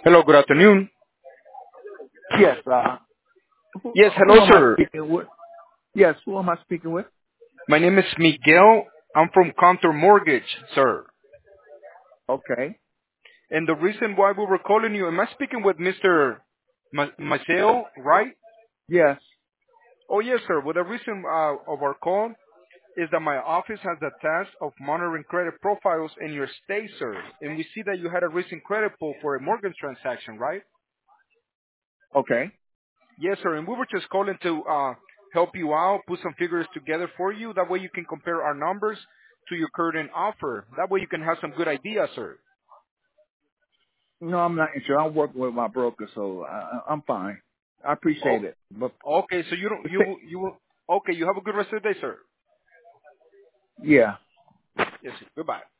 Hello, good afternoon. Yes. Yes, Who hello, am I sir. speaking with? Yes. Who am I speaking with? My name is Miguel. I'm from Counter Mortgage, sir. Okay. And the reason why we were calling you, am I speaking with Mr. Maceo, right? Yes. Oh, yes, sir. Well, the reason of our call is that my office has the task of monitoring credit profiles in your state, sir. And we see that you had a recent credit pull for a mortgage transaction, right? Okay. Yes, sir. And we were just calling to help you out, put some figures together for you. That way you can compare our numbers to your current offer. That way you can have some good ideas, sir. No, I'm not interested. I'm working with my broker, so I'm fine. I Oh, appreciate it. But okay. So you don't, you will, okay. You have a good rest of the day, sir. yeah. Yes, sir. Goodbye.